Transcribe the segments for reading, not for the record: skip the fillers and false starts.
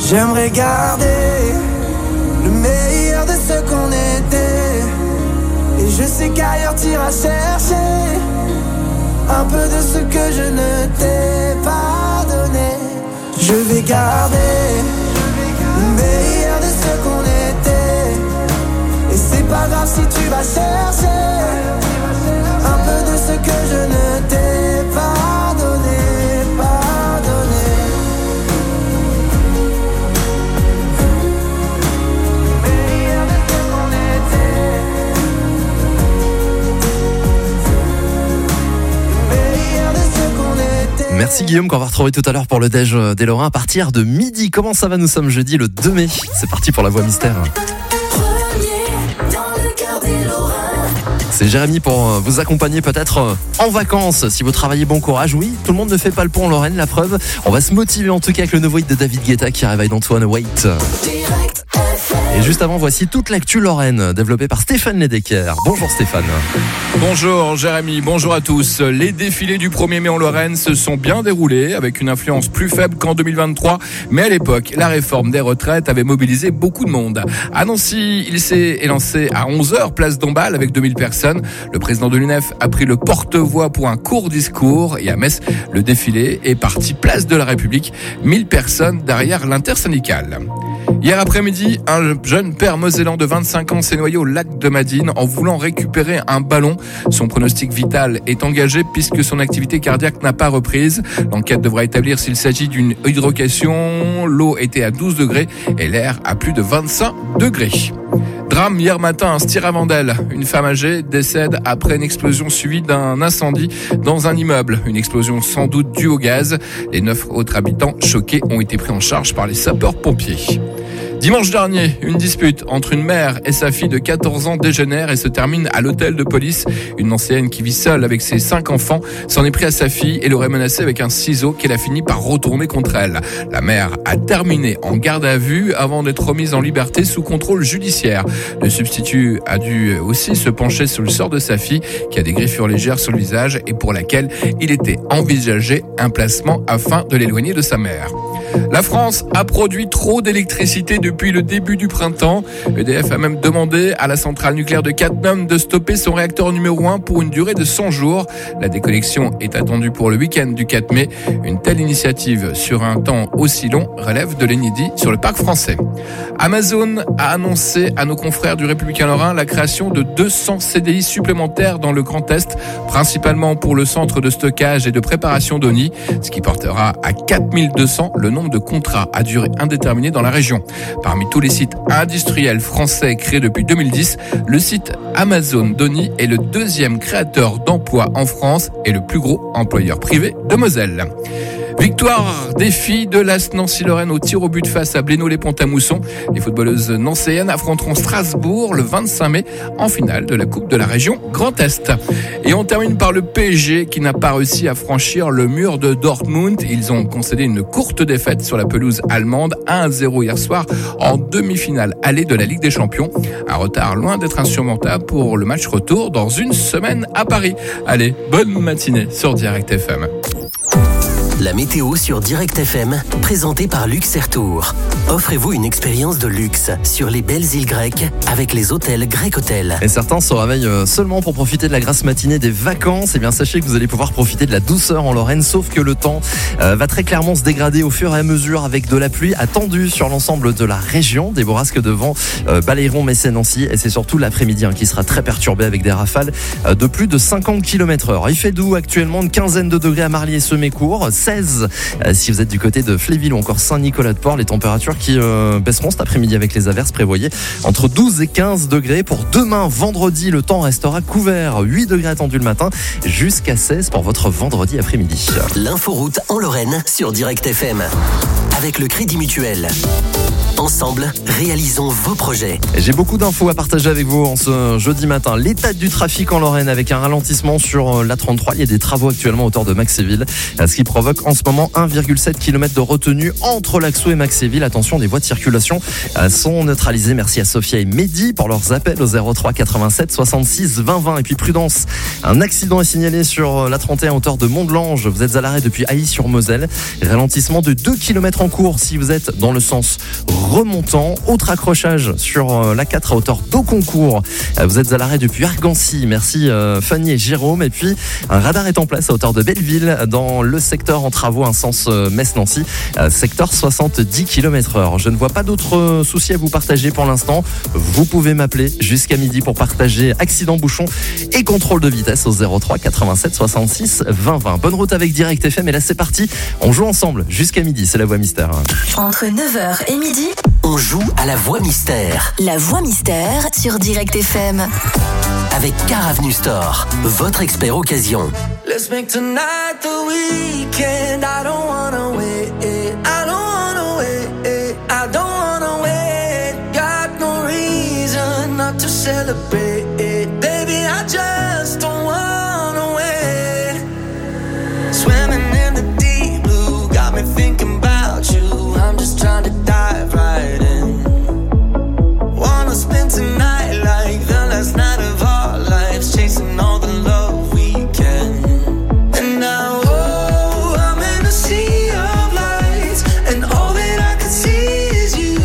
J'aimerais garder le meilleur de ce qu'on était. Et je sais qu'ailleurs t'iras chercher un peu de ce que je ne t'ai pas donné. Je vais garder le meilleur de ce qu'on était. Et c'est pas grave si tu vas chercher un peu de ce que je ne t'ai pas donné, pas donné. Meilleur de ce qu'on était. Meilleur de ce qu'on était. Merci Guillaume qu'on va retrouver tout à l'heure pour le déj des Lorrains à partir de midi. Comment ça va? Nous sommes jeudi le 2 mai. C'est parti pour la voix mystère. C'est Jérémy pour vous accompagner peut-être en vacances. Si vous travaillez, bon courage. Oui, tout le monde ne fait pas le pont en Lorraine, la preuve. On va se motiver en tout cas avec le nouveau hit de David Guetta qui réveille d'Antoine Wait. Et juste avant, voici toute l'actu lorraine développée par Stéphane Ledecker. Bonjour Stéphane. Bonjour Jérémy, bonjour à tous. Les défilés du 1er mai en Lorraine se sont bien déroulés avec une influence plus faible qu'en 2023. Mais à l'époque, la réforme des retraites avait mobilisé beaucoup de monde. À Nancy, il s'est élancé à 11h, place Dombasle avec 2000 personnes. Le président de l'UNEF a pris le porte-voix pour un court discours. Et à Metz, le défilé est parti place de la République. 1000 personnes derrière l'intersyndicale. Hier après-midi, un jeune père mosellan de 25 ans s'est noyé au lac de Madine en voulant récupérer un ballon. Son pronostic vital est engagé puisque son activité cardiaque n'a pas reprise. L'enquête devra établir s'il s'agit d'une hydrocation. L'eau était à 12 degrés et l'air à plus de 25 degrés. Drame hier matin à Stiravandel. Une femme âgée décède après une explosion suivie d'un incendie dans un immeuble. Une explosion sans doute due au gaz. Les 9 autres habitants choqués ont été pris en charge par les sapeurs-pompiers. Dimanche dernier, une dispute entre une mère et sa fille de 14 ans dégénère et se termine à l'hôtel de police. Une ancienne qui vit seule avec ses 5 enfants s'en est pris à sa fille et l'aurait menacée avec un ciseau qu'elle a fini par retourner contre elle. La mère a terminé en garde à vue avant d'être remise en liberté sous contrôle judiciaire. Le substitut a dû aussi se pencher sur le sort de sa fille qui a des griffures légères sur le visage et pour laquelle il était envisagé un placement afin de l'éloigner de sa mère. La France a produit trop d'électricité depuis le début du printemps. EDF a même demandé à la centrale nucléaire de Cattenom de stopper son réacteur numéro 1 pour une durée de 100 jours. La déconnexion est attendue pour le week-end du 4 mai. Une telle initiative sur un temps aussi long relève de l'inédit sur le parc français. Amazon a annoncé à nos confrères du Républicain Lorrain la création de 200 CDI supplémentaires dans le Grand Est, principalement pour le centre de stockage et de préparation d'Oni, ce qui portera à 4200 le nombre de contrats à durée indéterminée dans la région. Parmi tous les sites industriels français créés depuis 2010, le site Amazon d'Oni est le deuxième créateur d'emplois en France et le plus gros employeur privé de Moselle. Victoire des filles de l'AS Nancy-Lorraine au tir au but face à Blénaud-les-Pont-à-Mousson. Les footballeuses nancéennes affronteront Strasbourg le 25 mai en finale de la Coupe de la région Grand Est. Et on termine par le PSG qui n'a pas réussi à franchir le mur de Dortmund. Ils ont concédé une courte défaite sur la pelouse allemande 1-0 hier soir en demi-finale allée de la Ligue des Champions. Un retard loin d'être insurmontable pour le match retour dans une semaine à Paris. Allez, bonne matinée sur Direct FM. La météo sur Direct FM, présentée par Luxair-Tour. Offrez-vous une expérience de luxe sur les belles îles grecques avec les hôtels Grec Hotel. Et certains se réveillent seulement pour profiter de la grasse matinée des vacances. Eh bien, sachez que vous allez pouvoir profiter de la douceur en Lorraine, sauf que le temps va très clairement se dégrader au fur et à mesure avec de la pluie attendue sur l'ensemble de la région. Des bourrasques de vent balayeront Metz et Nancy et c'est surtout l'après-midi qui sera très perturbé avec des rafales de plus de 50 km/h. Il fait doux actuellement, une quinzaine de degrés à Marly-et-Semécourt, 16 si vous êtes du côté de Fléville ou encore Saint-Nicolas-de-Port. Les températures qui baisseront cet après-midi avec les averses prévoyées entre 12 et 15 degrés. Pour demain, vendredi, le temps restera couvert. 8 degrés attendus le matin jusqu'à 16 pour votre vendredi après-midi. L'inforoute en Lorraine sur Direct FM avec le Crédit Mutuel. Ensemble, réalisons vos projets. Et j'ai beaucoup d'infos à partager avec vous en ce jeudi matin. L'état du trafic en Lorraine avec un ralentissement sur l'A33. Il y a des travaux actuellement à hauteur de Maxéville, ce qui provoque en ce moment 1,7 km de retenue entre Laxou et Maxéville. Attention, les voies de circulation sont neutralisées. Merci à Sophia et Mehdi pour leurs appels au 03 87 66 20 20. Et puis prudence, un accident est signalé sur l'A31 à hauteur de Mont-de-Lange. Vous êtes à l'arrêt depuis Ailly-sur-Moselle. Ralentissement de 2 km en cours si vous êtes dans le sens remontant. Autre accrochage sur l'A4 à hauteur d'Auconcourt. Vous êtes à l'arrêt depuis Argancy. Merci Fanny et Jérôme. Et puis un radar est en place à hauteur de Belleville dans le secteur en travaux, un sens Metz-Nancy, secteur 70 km/h. Je ne vois pas d'autres soucis à vous partager pour l'instant. Vous pouvez m'appeler jusqu'à midi pour partager accident, bouchon et contrôle de vitesse au 03 87 66 20 20. Bonne route avec Direct FM. Et là c'est parti, on joue ensemble jusqu'à midi, c'est la voix mystère. Entre 9h et midi, On joue à la voix mystère. la voix mystère sur Direct FM. Avec Car Avenue Store, votre expert occasion. Let's make tonight the weekend. I don't wanna wait. I don't wanna wait. I don't wanna wait. Got no reason not to celebrate. Baby, I just don't wanna wait. Swimming in the deep blue got me thinking about you. I'm just trying to dive right in. Wanna spend tonight like the last night of our lives, chasing all the love we can. And now, oh, I'm in a sea of lights, and all that I can see is you.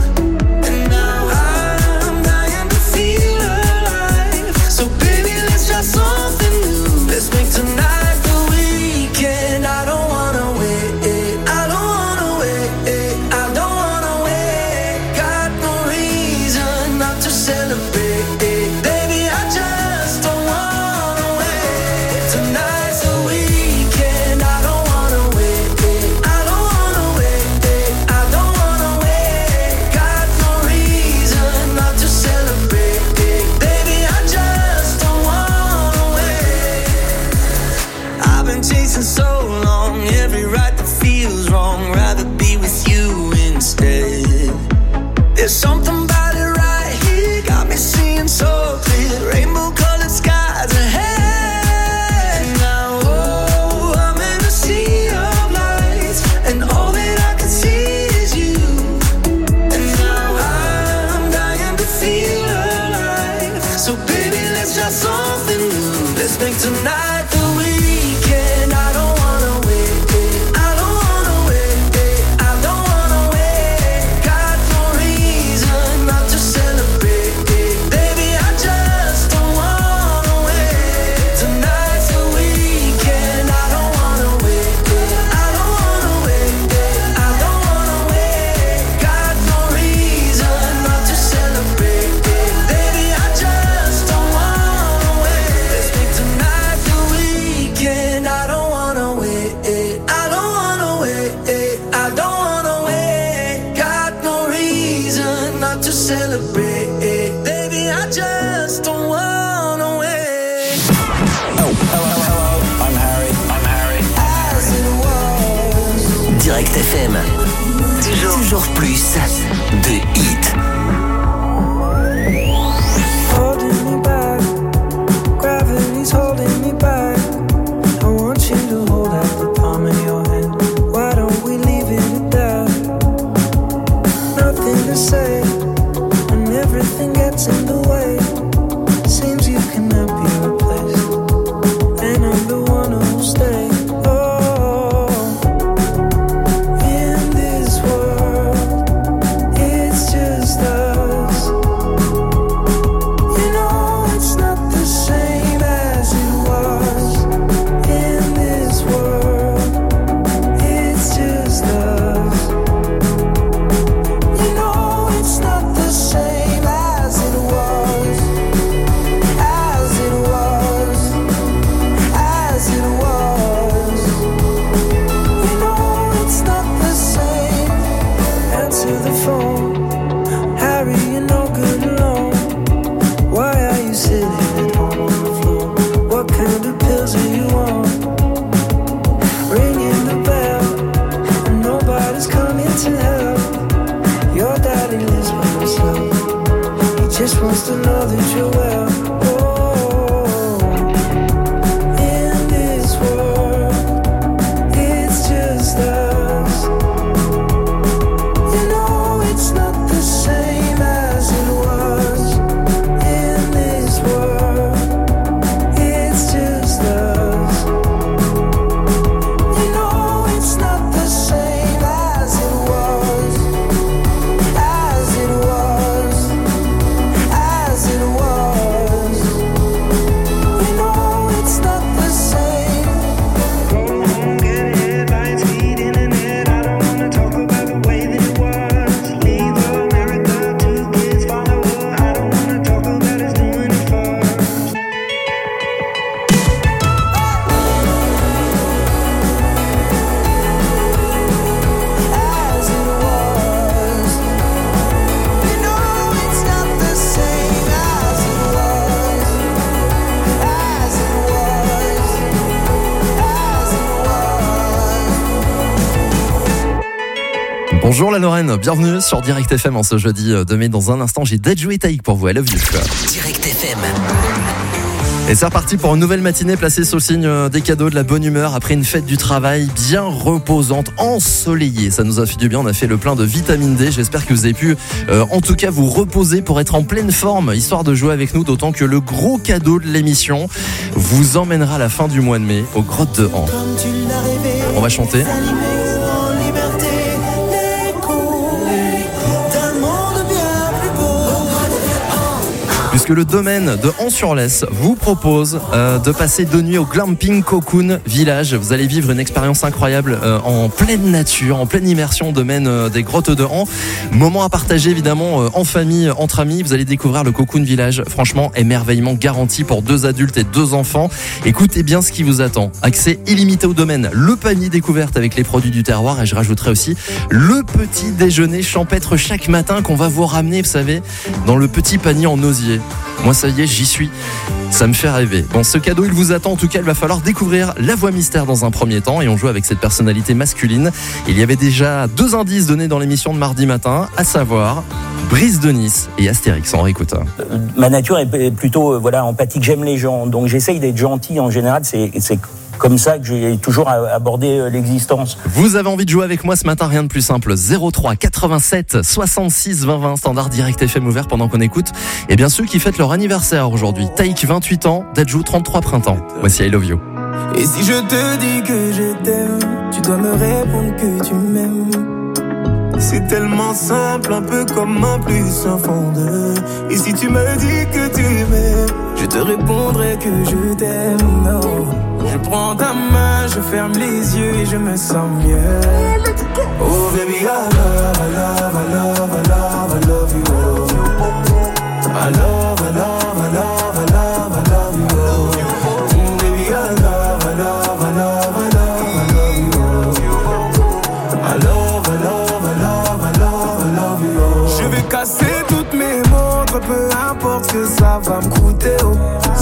And now I'm dying to feel alive. So baby, let's try something new. Let's make tonight the weekend. I don't wanna wait. I don't wanna wait. I don't wanna wait. Got no reason not to celebrate. Baby, I just don't wanna wait. Tonight's the weekend. I don't wanna wait. I don't wanna wait. I don't wanna wait. Got no reason not to celebrate. Baby, I just don't wanna wait. I've been chasing so long, every right that feels wrong. Rather be with you instead. There's something about it right here, got me seeing so clear. Rainbow colored skies ahead. Now, oh, I'm in a sea of lights, and all that I can see is you. And now I'm dying to feel alive. So baby, let's try something new. Let's make tonight the weekend. I don't wanna wait. I don't wanna wait. I don't wanna wait. Got no reason not to celebrate. Baby, I just don't wanna wait. Tonight's the weekend. I don't wanna wait. I don't wanna wait. I don't wanna wait. Got no reason not to celebrate. Baby, I just don't wanna wait. Let's make tonight the weekend. I don't wanna wait. I don't wanna wait. I don't wanna wait. Got no reason not to celebrate. Baby, I just don't wanna wait. I'm Harry. As it was. Direct FM. Toujours plus de hits. Holding me back, gravity's holding me back. I want you to hold out the palm of your hand. Why don't we leave it at that? Nothing to say, and everything gets in the way. Seems you cannot be replaced, and I'm the one who'll stay. Oh, in this world, it's just us. You know it's not the same as it was. In this world, it's just us. You know it's not the same as it was. As it was. As it was. You know it's not the same. Answer the phone. Harry, you're no good alone. Why are you sitting at home on the floor? What kind of pills are you on? Ringing the bell, and nobody's coming to help. Your just wants to know that you're well. In this world, it's just us. You know it's not the same as it was. In this world, it's just us. You know it's not the same as it was. As it was. As it was. You know it's not the same. Go home, get headlines, feed internet. I don't wanna talk about the way that it was. Leave America, 2 kids follow her. I don't wanna talk about us doing it first. As it was. You know it's not the same as it was. As it was. As it was. Bonjour la Lorraine, bienvenue sur Direct FM en ce jeudi 2 mai. Dans un instant, j'ai Dadju et Taïk pour vous. I love you. Direct FM. Et c'est reparti pour une nouvelle matinée placée sous le signe des cadeaux, de la bonne humeur après une fête du travail bien reposante, ensoleillée. Ça nous a fait du bien, on a fait le plein de vitamine D. J'espère que vous avez pu en tout cas vous reposer pour être en pleine forme, histoire de jouer avec nous, d'autant que le gros cadeau de l'émission vous emmènera à la fin du mois de mai aux grottes de Han. Comme tu l'as rêvé, On va chanter. animé en liberté, l'écho d'un monde bien plus beau. Puisque le domaine de Han-sur-Lesse vous propose de passer 2 nuits au Glamping Cocoon Village. Vous allez vivre une expérience incroyable en pleine nature, en pleine immersion au domaine des grottes de Han. Moment à partager évidemment en famille, entre amis. Vous allez découvrir le Cocoon Village. Franchement, émerveillement garanti pour 2 adultes et 2 enfants. Écoutez bien ce qui vous attend. Accès illimité au domaine, le panier découverte avec les produits du terroir, et je rajouterai aussi le petit déjeuner champêtre chaque matin qu'on va vous ramener, vous savez, dans le petit panier en osier. Moi ça y est, j'y suis. Ça me fait rêver. Bon, ce cadeau, il vous attend. En tout cas, il va falloir découvrir la voix mystère dans un premier temps. Et on joue avec cette personnalité masculine. Il y avait déjà 2 indices donnés dans l'émission de mardi matin, à savoir Brice de Nice et Astérix. On réécoute. Ma nature est plutôt empathique. J'aime les gens, donc j'essaye d'être gentil. En général, c'est comme ça que j'ai toujours abordé l'existence. Vous avez envie de jouer avec moi ce matin, rien de plus simple. 03 87 66 20 20, standard Direct FM ouvert pendant qu'on écoute. Et bien ceux qui fêtent leur anniversaire aujourd'hui. Taïk 28 ans, Dadju 33 printemps. Voici I Love You. Et si je te dis que je t'aime, tu dois me répondre que tu m'aimes. C'est tellement simple, un peu comme un plus un fond de. Et si tu me dis que tu m'aimes, je te répondrai que je t'aime. Non. Je prends ta main, je ferme les yeux et je me sens mieux. Oh baby, I love, I love, I love, I love, I love you. I love, I love, I love, I love, I love you. Baby, I love, I love, I love, I love, I love you. I love, I love, I love, I love, I love you. Je vais casser toutes mes montres, peu importe ce que ça va me coûter. Oh.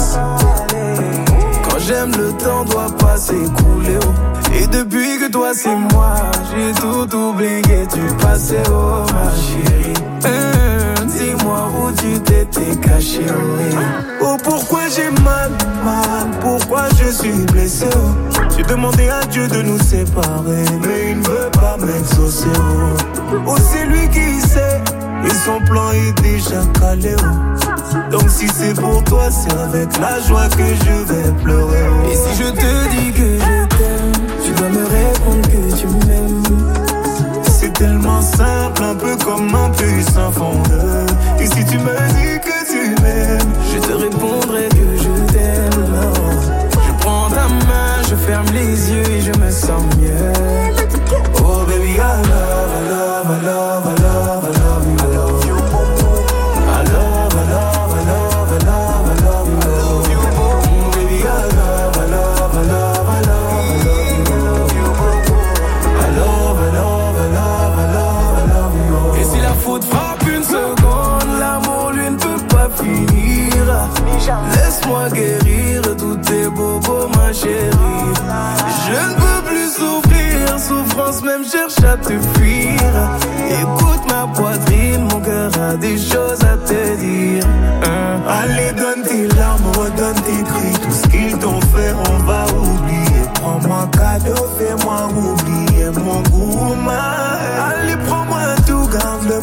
Quand j'aime, le temps doit pas s'écouler. Oh. Et depuis que toi c'est moi, j'ai tout oublié, tu passais, oh ma chérie. Dis-moi où tu t'étais caché, oh. Oh pourquoi j'ai mal, pourquoi je suis blessé, oh. J'ai demandé à Dieu de nous séparer, mais il ne veut pas m'exaucer, oh. Oh c'est lui qui sait, et son plan est déjà calé, oh. Donc si c'est pour toi, c'est avec la joie que je vais pleurer, oh. Et si je te dis que je t'aime, tu dois me répondre que tu m'aimes. C'est tellement simple, un peu comme un puissant fondeur. Et si tu me dis que tu m'aimes, je te répondrai que je t'aime. Je prends ta main, je ferme les yeux et je me sens mieux. Oh baby, I love, I love, I love, I love, I love you. I love you. I love, I love, I love, I love, I love you. Baby, I love, I love, I love, I love, I love you. I love, I love, I love, I love, I love you. Et si la faute frappe une seconde, l'amour lui ne peut pas finir. Laisse-moi guérir tous tes bobos, ma chérie. Je ne peux plus souffrir, souffrance même cherche à te fuir. Écoute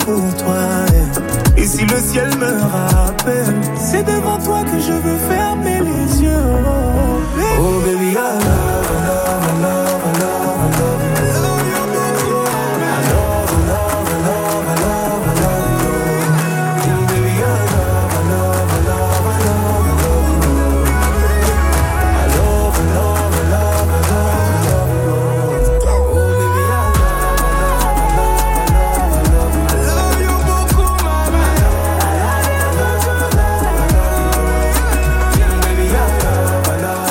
pour toi. Et si le ciel me rappelle, c'est devant toi que je veux fermer les yeux. Oh baby, I love, I love, I love, I love, I love you. I love you, I love, I love, I love, I love, I love you. Oh baby, I love, I love, I love, I love, I love you. I love, I love, I love, I love, I love you. Oh baby, I love, I love, I love, I love, I love you. I love you beaucoup, mama. I love, I love, I love, I love you. Baby, I love, I love, I love, I love, I love you.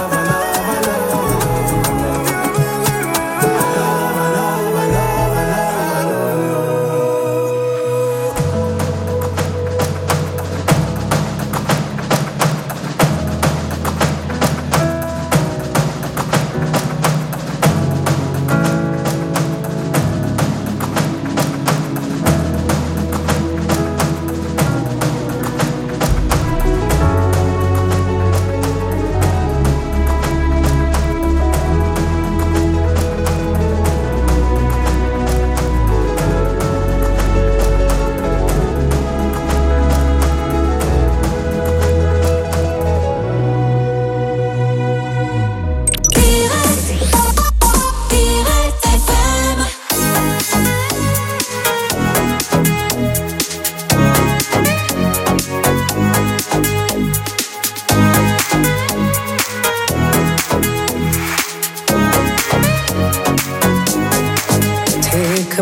Take a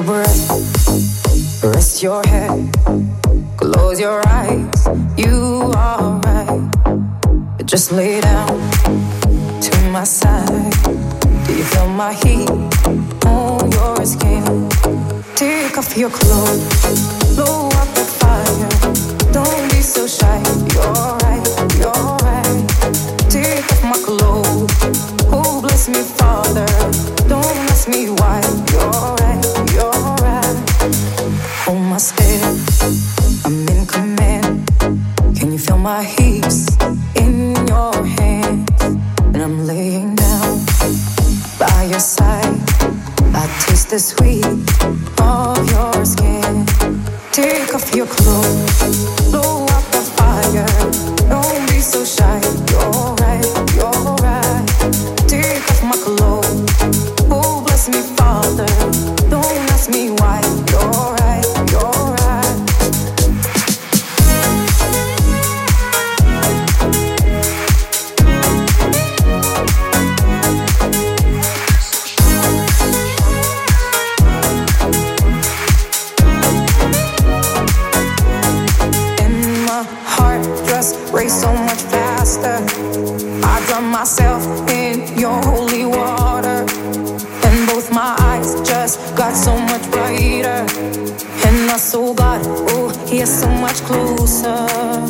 breath, rest your head, close your eyes, you are right. Just lay down to my side. Do you feel my heat on your skin? Take off your clothes, blow up the fire. Don't be so shy, you're right, you're right. Take off my clothes, oh bless me Father. Don't ask me why, you're right, you're right. Hold my step, I'm in command. Can you feel my hips in your hands? And I'm laying down by your side. I taste the sweet of your skin. Take off your clothes, blow up the fire. Don't be so shy, you're right, you're right. Take off my clothes, oh bless me Father. Don't ask me why, you're right, you're right. And my heart just race so much faster. I drown myself in your holy water. And both my eyes just got so much brighter. And my soul got, oh, here so much closer.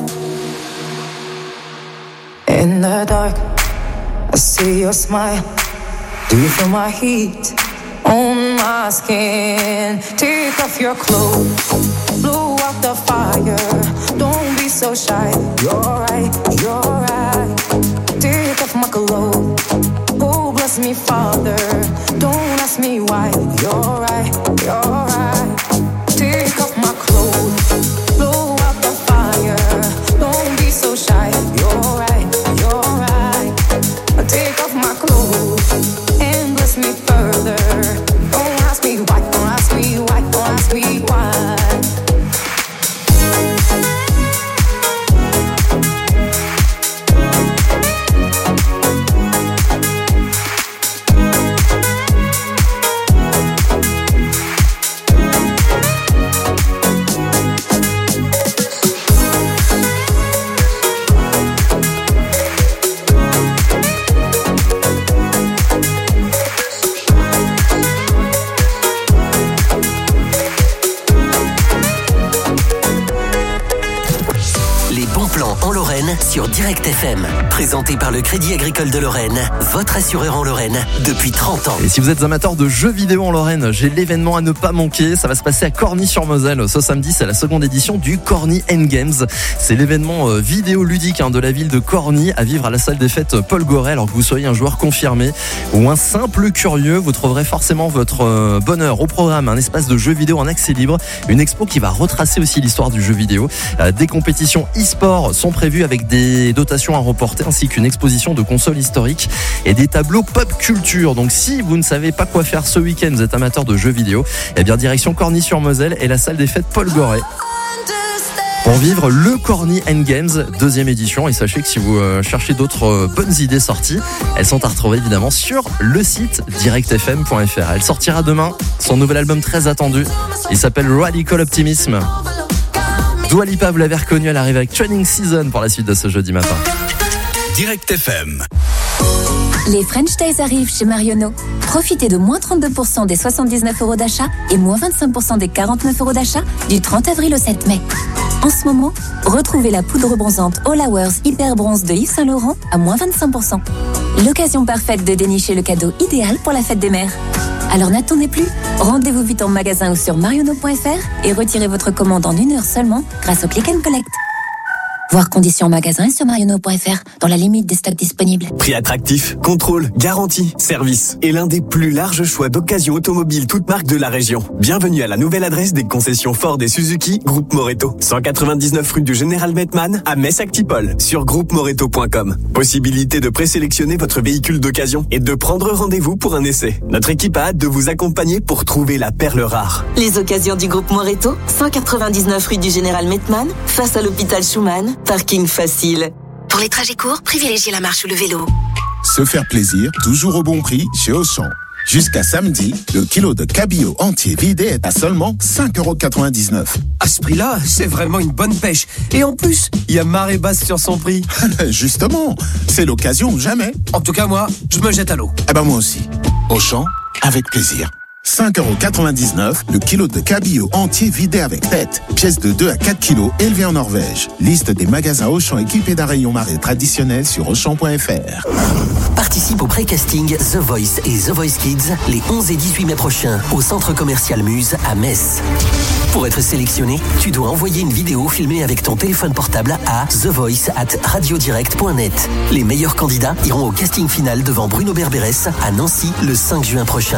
In the dark, I see your smile. Do you feel my heat on my skin? Take off your clothes, blow out the fire. Don't be so shy, you're right, you're right. Take off my clothes, oh bless me Father. Don't ask me why, you're right, you're right. Take off my clothes, blow out the fire. Don't be so shy, you're right, you're right. Take off my clothes and bless me further. Don't ask me why, don't ask me why, don't ask me why. Lorraine sur Direct FM. Présenté par le Crédit Agricole de Lorraine, votre assureur en Lorraine depuis 30 ans. Et si vous êtes amateur de jeux vidéo en Lorraine, j'ai l'événement à ne pas manquer. Ça va se passer à Corny-sur-Moselle. Ce samedi, c'est la seconde édition du Corny Endgames. C'est l'événement vidéo ludique de la ville de Corny à vivre à la salle des fêtes Paul Goret. Alors que vous soyez un joueur confirmé ou un simple curieux, vous trouverez forcément votre bonheur. Au programme, un espace de jeux vidéo en accès libre, une expo qui va retracer aussi l'histoire du jeu vidéo. Des compétitions e-sport sont prévues avec des dotations à remporter ainsi qu'une exposition de consoles historiques et des tableaux pop culture. Donc si vous ne savez pas quoi faire ce week-end, vous êtes amateur de jeux vidéo, eh bien direction Corny-sur-Moselle et la salle des fêtes Paul Goret pour vivre le Corny Endgames 2e édition. Et sachez que si vous cherchez d'autres bonnes idées sorties, elles sont à retrouver évidemment sur le site directfm.fr. Elle sortira demain, son nouvel album très attendu, il s'appelle Radical Optimism. Dua Lipa, vous l'avez reconnu, elle arrive avec Training Season pour la suite de ce jeudi matin. Direct FM. Les French Days arrivent chez Marionneau. Profitez de moins 32% des 79 € d'achat et moins 25% des 49 € d'achat du 30 avril au 7 mai. En ce moment, retrouvez la poudre bronzante All Hours Hyper Bronze de Yves Saint Laurent à moins 25%. L'occasion parfaite de dénicher le cadeau idéal pour la fête des mères. Alors n'attendez plus, rendez-vous vite en magasin ou sur marionneau.fr et retirez votre commande en 1 heure seulement grâce au Click and Collect. Voir conditions en magasin et sur marionneau.fr dans la limite des stocks disponibles. Prix attractif, contrôle, garantie, service et l'un des plus larges choix d'occasions automobiles toutes marques de la région. Bienvenue à la nouvelle adresse des concessions Ford et Suzuki Groupe Moreto. 199 rue du Général Mettmann à Metz-Actipol sur groupemoreto.com. Possibilité de présélectionner votre véhicule d'occasion et de prendre rendez-vous pour un essai. Notre équipe a hâte de vous accompagner pour trouver la perle rare. Les occasions du Groupe Moreto, 199 rue du Général Mettmann, face à l'hôpital Schumann. Parking facile. Pour les trajets courts, privilégiez la marche ou le vélo. Se faire plaisir, toujours au bon prix chez Auchan. Jusqu'à samedi, le kilo de cabillaud entier vidé est à seulement 5,99 €. À ce prix-là, c'est vraiment une bonne pêche. Et en plus, il y a marée basse sur son prix. Justement, c'est l'occasion ou jamais. En tout cas, moi, je me jette à l'eau. Eh ben moi aussi. Auchan, avec plaisir. 5,99 € le kilo de cabillaud entier vidé avec tête. Pièce de 2 à 4 kilos élevée en Norvège. Liste des magasins Auchan équipés d'un rayon marée traditionnel sur Auchan.fr. Participe au pré-casting The Voice et The Voice Kids les 11 et 18 mai prochains au centre commercial Muse à Metz. Pour être sélectionné, tu dois envoyer une vidéo filmée avec ton téléphone portable à thevoice@radiodirect.net. Les meilleurs candidats iront au casting final devant Bruno Berberès à Nancy le 5 juin prochain.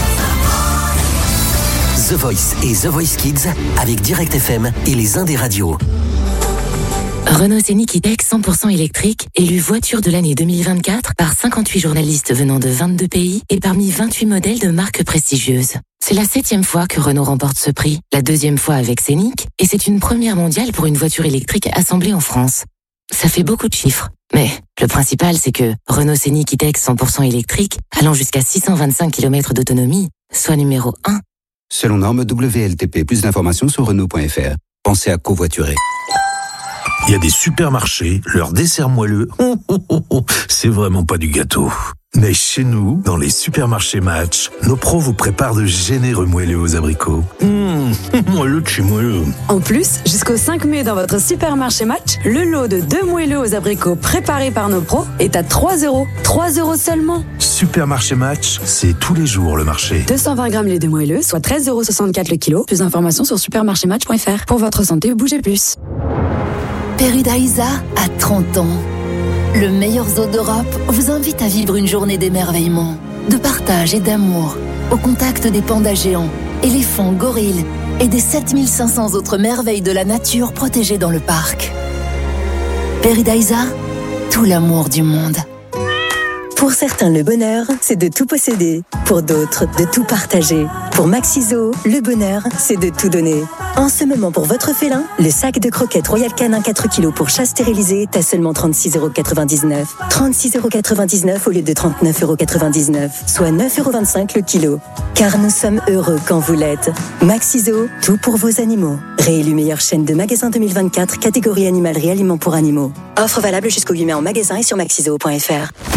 The Voice et The Voice Kids avec Direct FM et les Indés Radio. Renault Scénic E-Tech 100% électrique, élu voiture de l'année 2024 par 58 journalistes venant de 22 pays et parmi 28 modèles de marques prestigieuses. C'est la 7e fois que Renault remporte ce prix, la 2e fois avec Scénic, et c'est une première mondiale pour une voiture électrique assemblée en France. Ça fait beaucoup de chiffres, mais le principal c'est que Renault Scénic E-Tech 100% électrique, allant jusqu'à 625 km d'autonomie, soit numéro 1. Selon norme WLTP, plus d'informations sur Renault.fr. Pensez à covoiturer. Il y a des supermarchés, leur dessert moelleux, c'est vraiment pas du gâteau. Mais chez nous, dans les supermarchés Match, nos pros vous préparent de généreux moelleux aux abricots. Moelleux de chez moelleux. En plus, jusqu'au 5 mai dans votre supermarché Match, le lot de 2 moelleux aux abricots préparés par nos pros est à 3 €. 3 € seulement. Supermarché Match, c'est tous les jours le marché. 220 grammes les 2 moelleux, soit 13,64 € le kilo. Plus d'informations sur supermarchématch.fr. Pour votre santé, bougez plus. Peridaisa a 30 ans. Le meilleur zoo d'Europe vous invite à vivre une journée d'émerveillement, de partage et d'amour, au contact des pandas géants, éléphants, gorilles et des 7500 autres merveilles de la nature protégées dans le parc. Peridaisa, tout l'amour du monde. Pour certains, le bonheur, c'est de tout posséder. Pour d'autres, de tout partager. Pour Maxiso, le bonheur, c'est de tout donner. En ce moment, pour votre félin, le sac de croquettes Royal Canin 4 kg pour chat stérilisé est à seulement 36,99 €. 36,99 € au lieu de 39,99 €, soit 9,25 € le kilo. Car nous sommes heureux quand vous l'êtes. Maxiso, tout pour vos animaux. Réélu meilleure chaîne de magasins 2024, catégorie animalerie aliments pour animaux. Offre valable jusqu'au 8 mai en magasin et sur maxiso.fr.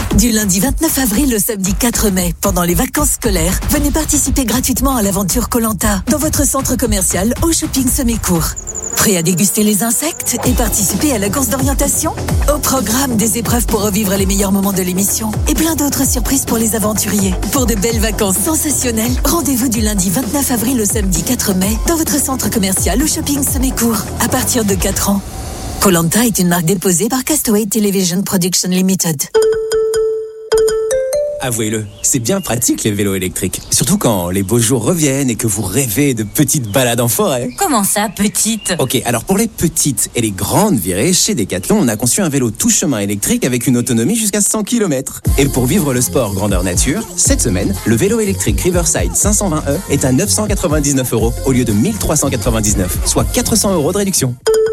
Du lundi 29 avril au samedi 4 mai, pendant les vacances scolaires, venez participer gratuitement à l'aventure Koh-Lanta dans votre centre commercial au shopping Semécourt. Prêt à déguster les insectes et participer à la course d'orientation? Au programme, des épreuves pour revivre les meilleurs moments de l'émission et plein d'autres surprises pour les aventuriers. Pour de belles vacances sensationnelles, rendez-vous du lundi 29 avril au samedi 4 mai dans votre centre commercial au shopping Semécourt, à partir de 4 ans. Koh-Lanta est une marque déposée par Castaway Television Production Limited. Avouez-le, c'est bien pratique les vélos électriques. Surtout quand les beaux jours reviennent et que vous rêvez de petites balades en forêt. Comment ça, petite? Ok, alors pour les petites et les grandes virées, chez Decathlon, on a conçu un vélo tout chemin électrique avec une autonomie jusqu'à 100 km. Et pour vivre le sport grandeur nature, cette semaine, le vélo électrique Riverside 520e est à 999 € au lieu de 1399, soit 400 € de réduction.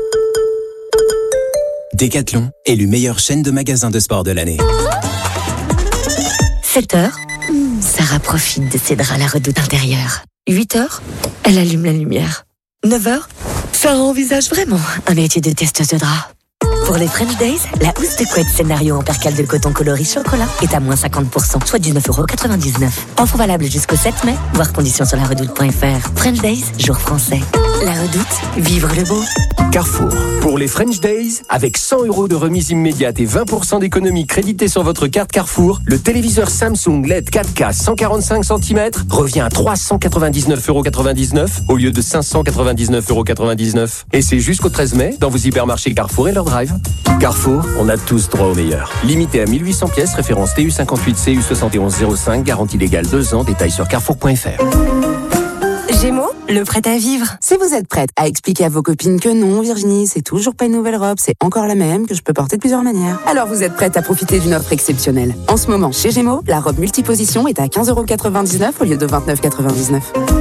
Decathlon, élu meilleure chaîne de magasins de sport de l'année. 7h, Sarah profite de ses draps à la redoute intérieure. 8h, elle allume la lumière. 9h, Sarah envisage vraiment un métier de testeuse de draps. Pour les French Days, la housse de couette scénario en percale de coton coloris chocolat est à moins 50%, soit 19,99 €. Offre valable jusqu'au 7 mai, voir conditions sur laredoute.fr. French Days, jour français. La Redoute, vivre le beau. Carrefour. Pour les French Days, avec 100 € de remise immédiate et 20% d'économie créditée sur votre carte Carrefour, le téléviseur Samsung LED 4K 145 cm revient à 399,99 € au lieu de 599,99 €. Et c'est jusqu'au 13 mai dans vos hypermarchés Carrefour et leur drive. Carrefour, on a tous droit au meilleur. Limité à 1800 pièces, référence TU58 CU 7105, garantie légale 2 ans, détails sur carrefour.fr. Gémeaux, le prêt à vivre. Si vous êtes prête à expliquer à vos copines que non, Virginie, c'est toujours pas une nouvelle robe, c'est encore la même, que je peux porter de plusieurs manières, alors vous êtes prête à profiter d'une offre exceptionnelle. En ce moment, chez Gémeaux, la robe multiposition est à 15,99 € au lieu de 29,99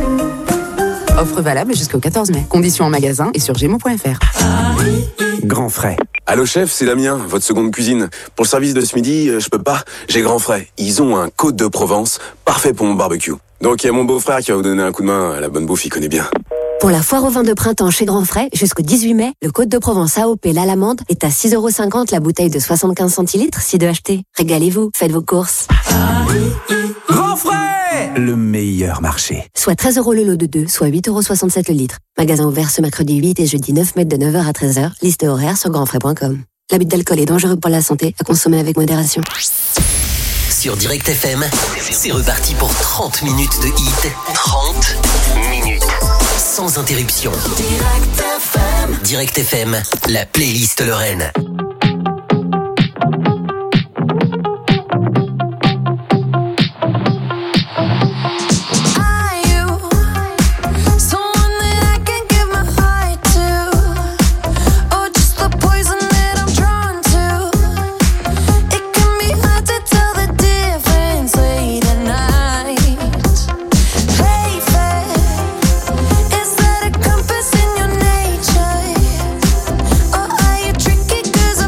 €. Offre valable jusqu'au 14 mai. Conditions en magasin et sur gémeaux.fr. Grand frais. Allô chef, c'est Damien, votre seconde cuisine. Pour le service de ce midi, je peux pas. J'ai Grand frais. Ils ont un Côte de Provence, parfait pour mon barbecue. Donc il y a mon beau-frère qui va vous donner un coup de main. La bonne bouffe, il connaît bien. Pour la foire au vin de printemps chez Grand Frais, jusqu'au 18 mai, le Côte de Provence AOP l'Alamande est à 6,50 € la bouteille de 75 centilitres, si de acheter. Régalez-vous, faites vos courses. Grand Frais, le meilleur marché. Soit 13 € le lot de 2, soit 8,67 € le litre. Magasin ouvert ce mercredi 8 et jeudi 9 mai de 9h à 13h. Liste horaire sur grandfrais.com. L'abus d'alcool est dangereux pour la santé, à consommer avec modération. Sur Direct FM, c'est reparti pour 30 minutes de hit. 30 minutes. Sans interruption. Direct FM, la playlist Lorraine. Is that a compass in your nature? Or are you tricky? 'Cause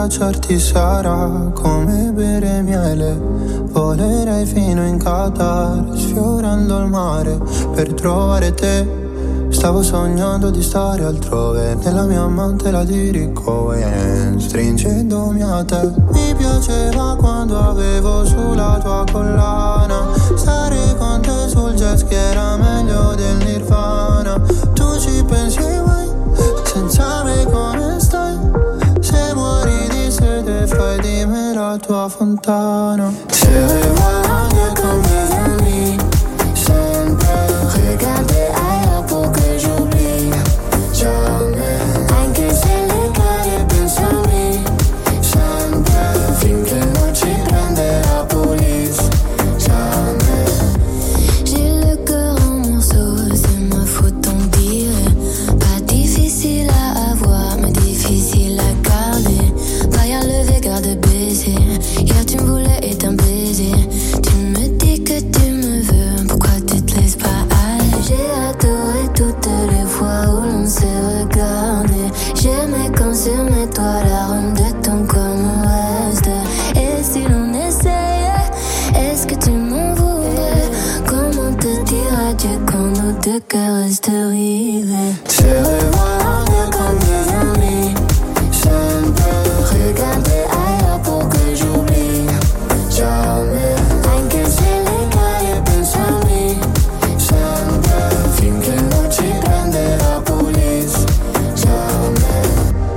baciarti sarà come bere miele. Volerei fino in Qatar, sfiorando il mare per trovare te. Stavo sognando di stare altrove, nella mia amante la dirigo e stringendomi a te. Mi piaceva quando avevo sulla tua collana, stare con te sul jet ski era meglio del Nirvana. Tu ci pensi mai, senza me come stai? Se muori di sete fai di me la tua fontana. Se vuoi con mes amis, sempre regarder ailleurs pour que j'oublie. Jamais, anche se le cade pensami, sempre finché non ci prende la police. Jamais. J'ai le cœur en morceaux, c'est ma faute on dirait. Pas difficile à avoir, mais difficile à garder. Paille à lever, garde baiser. Hier tu me voulais et t'un baiser. Tu me dis que tu me veux, pourquoi tu te laisses pas aller? J'ai adoré toutes les fois où l'on s'est regardé. J'aimais quand sur mes toits l'arôme de ton corps me reste. Et si l'on essayait, est-ce que tu m'en voudrais? Comment te dire adieu quand nos deux cœurs restent rivés? Se revoir comme des amis, sempre regarder ailleurs pour que j'oublie. Jamais, anche se le cade pensami, sempre finché non ci prende la police. Jamais,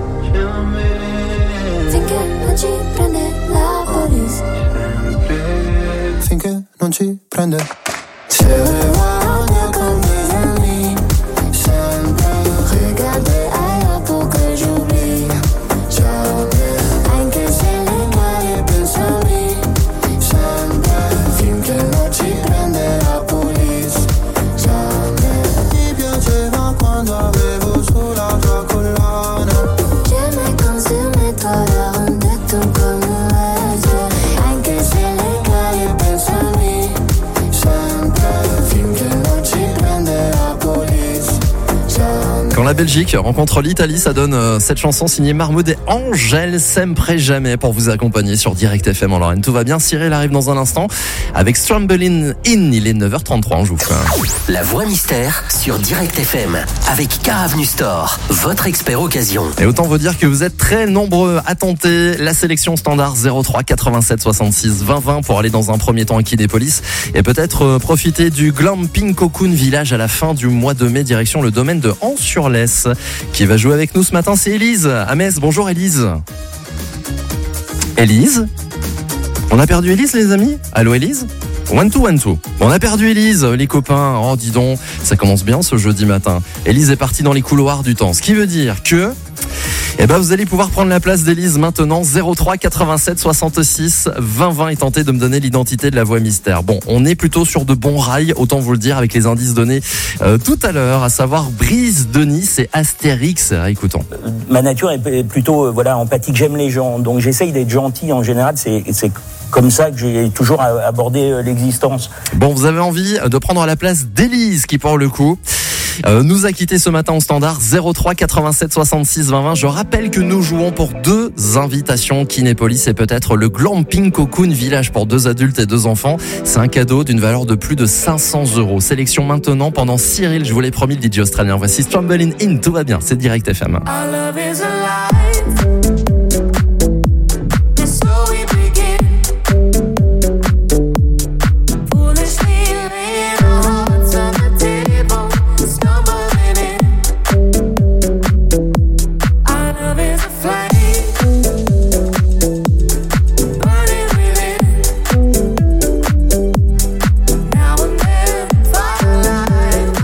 finché non ci prende la police. Finché non ci prende. Se revoir comme des amis, sempre regarder ailleurs pour que j'oublie. Jamais, anche se le cade pensami, sempre finché non ci prende la police. Jamais. Mi piaceva quando avevo sulla tua collana. J'aimais quand sur mes toits l'arôme de ton corps me reste. Anche se le cade pensami, sempre finché non ci prende la police. Jamais. Quand la Belgique rencontre l'Italie, ça donne cette chanson signée Marmaud et Angèle Sempre Jamais pour vous accompagner sur Direct FM en Lorraine. Tout va bien, Cyril arrive dans un instant avec Strambling In, il est 9h33 en joue. La voix mystère sur Direct FM avec Car Avenue Store, votre expert occasion. Et autant vous dire que vous êtes très nombreux à tenter la sélection standard 03 87 66 20 20 pour aller dans un premier temps à Kinépolis et peut-être profiter du Glamping Cocoon Village à la fin du mois de mai, direction le domaine de Ans-sur-Lesse. Qui va jouer avec nous ce matin, c'est Élise à Metz. Bonjour Élise. Élise? On a perdu Élise les amis? Allô Élise? 1-2-1-2. On a perdu Élise, les copains. Oh dis donc, ça commence bien ce jeudi matin. Élise est partie dans les couloirs du temps. Ce qui veut dire que vous allez pouvoir prendre la place d'Élise maintenant. 03 87 66 20 20 et tenter de me donner l'identité de la voix mystère. Bon, on est plutôt sur de bons rails, autant vous le dire avec les indices donnés tout à l'heure, à savoir Brise de Nice et Astérix. Écoutons. Ma nature est plutôt empathique. J'aime les gens, donc j'essaye d'être gentil en général. C'est comme ça que j'ai toujours abordé l'existence. Bon, vous avez envie de prendre la place d'Élise qui, pour le coup, nous a quitté ce matin au standard 03 87 66 20 20. Je rappelle que nous jouons pour 2 invitations Kinépolis et peut-être le Glamping Cocoon Village pour 2 adultes et 2 enfants. C'est un cadeau d'une valeur de plus de 500 €. Sélection maintenant pendant Cyril, je vous l'ai promis, le DJ australien. Voici Strambling In, tout va bien, c'est Direct FM.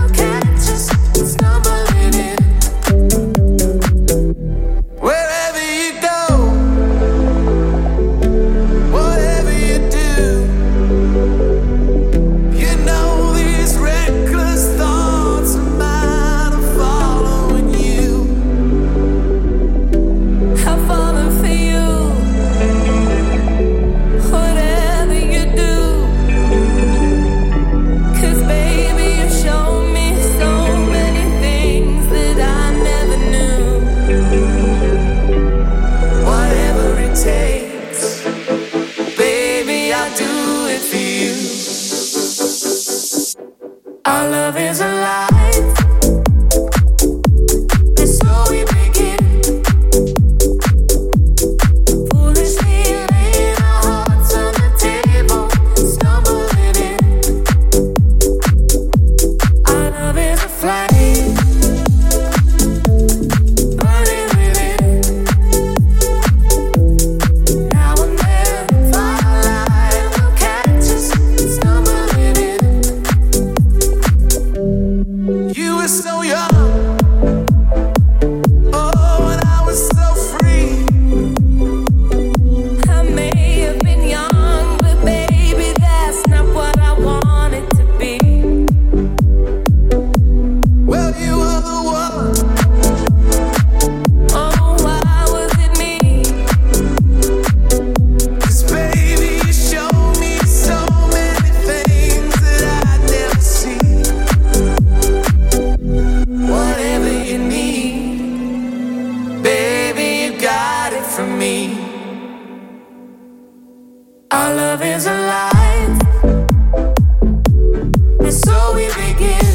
Wherever love is alive. And so we begin.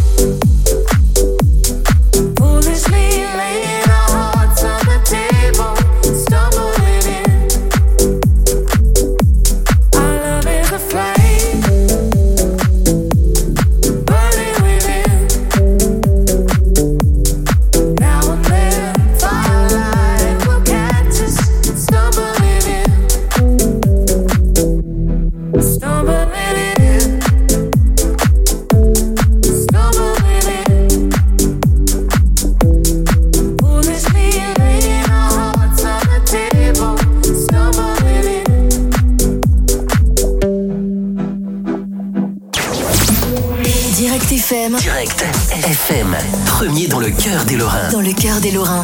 Foolishly laying our hearts on the table, stumbling in. Our love is a flame, burning within. Now and then, firelight will catch us, stumbling in. Stumbling in. Stumbling in. Foolishly laying our hearts on the table, stumbling in. Direct FM. Direct FM. Premier dans le cœur des Lorrains. Dans le cœur des Lorrains.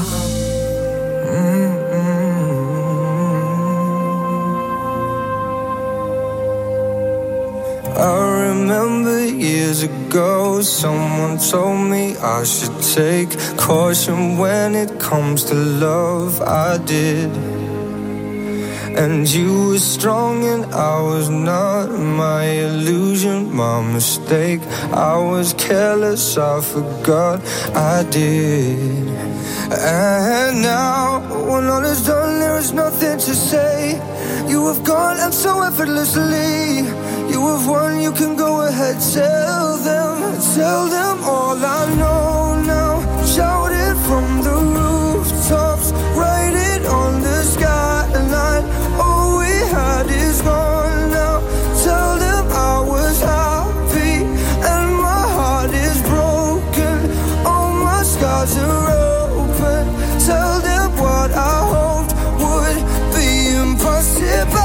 I remember years ago, someone told me I should take caution when it comes to love. I did. And you were strong and I was not. My illusion, my mistake. I was careless, I forgot I did. And now, when all is done, there is nothing to say. You have gone and so effortlessly. You have won, you can go ahead, tell them all I know now. Shout it from the rooftops, write it on the skyline. All we had is gone now. Tell them I was happy and my heart is broken. All my scars are open. Tell them what I hoped would be impossible.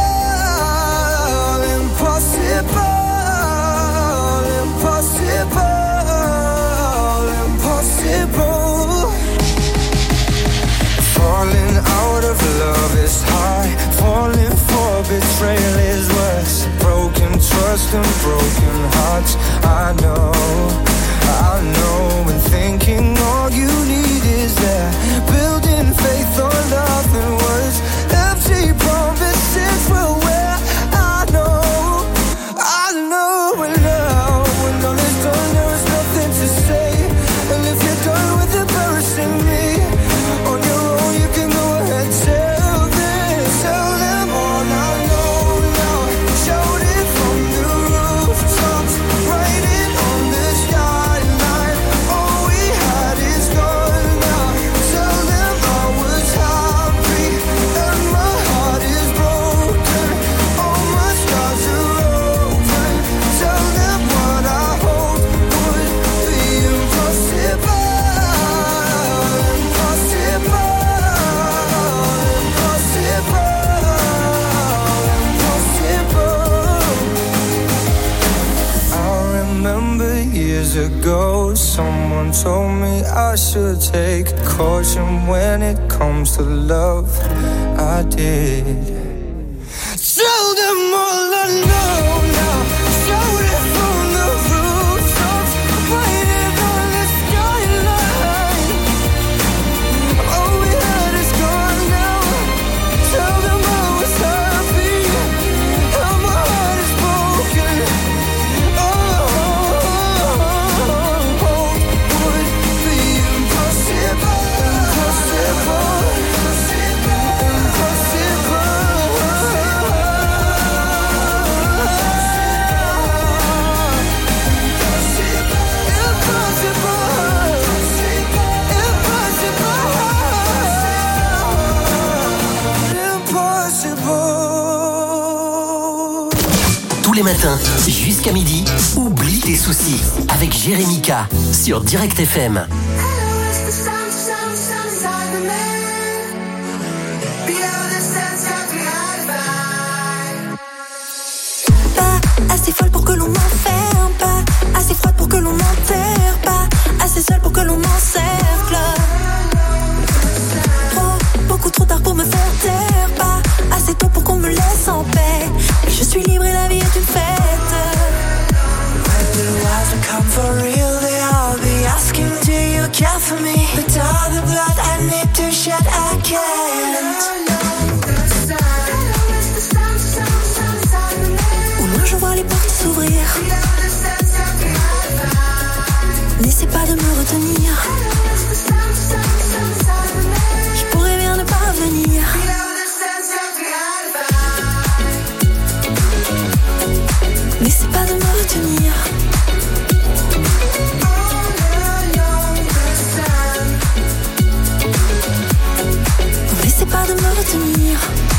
Impossible. Falling out of love is high. Falling for betrayal is worse. Broken trust and broken hearts. I know. And thinking all you need is that. Building faith on nothing words. Empty promises will wear. I know. And now when all is done, there is nothing to say. And if you're done with embarrassing me, on your own you can go ahead, tell them all I know now. Shout it from the rooftops, write it on the skyline. All we had is gone now. Tell them I was happy and my heart is broken. All my scars are open. Tell them what I hoped would be impossible. Years ago, someone told me I should take caution when it comes to love. I did. Tell them all I know now. Shout it from the rooftops, write it on the skyline. All we had is gone now. Tell them I was happy and my heart is broken. Tous les matins, jusqu'à midi, oublie tes soucis avec Jérémy K sur Direct FM. Pas assez folle pour que l'on m'enferme, pas assez froide pour que l'on m'enterre, pas assez seule pour que l'on m'encercle. Beaucoup trop tard pour me faire taire, pas assez tôt pour qu'on me laisse en paix. Mais je suis libre et la vie est une fête. When the wild come for real, they all be asking, do you care for me? But all the blood I need to shed, I can't. s'ouvrir. N'essaie pas de me retenir. Je pourrais bien ne pas venir. N'essaie pas de me retenir. N'essaie pas de me retenir.